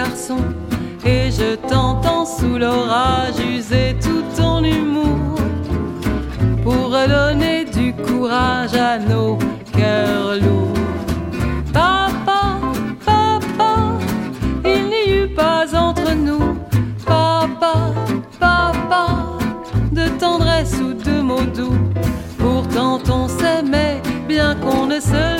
garçon, et je t'entends sous l'orage user tout ton humour pour redonner du courage à nos cœurs lourds. Papa, papa, il n'y eut pas entre nous, papa, papa, de tendresse ou de mots doux. Pourtant on s'aimait bien qu'on ne se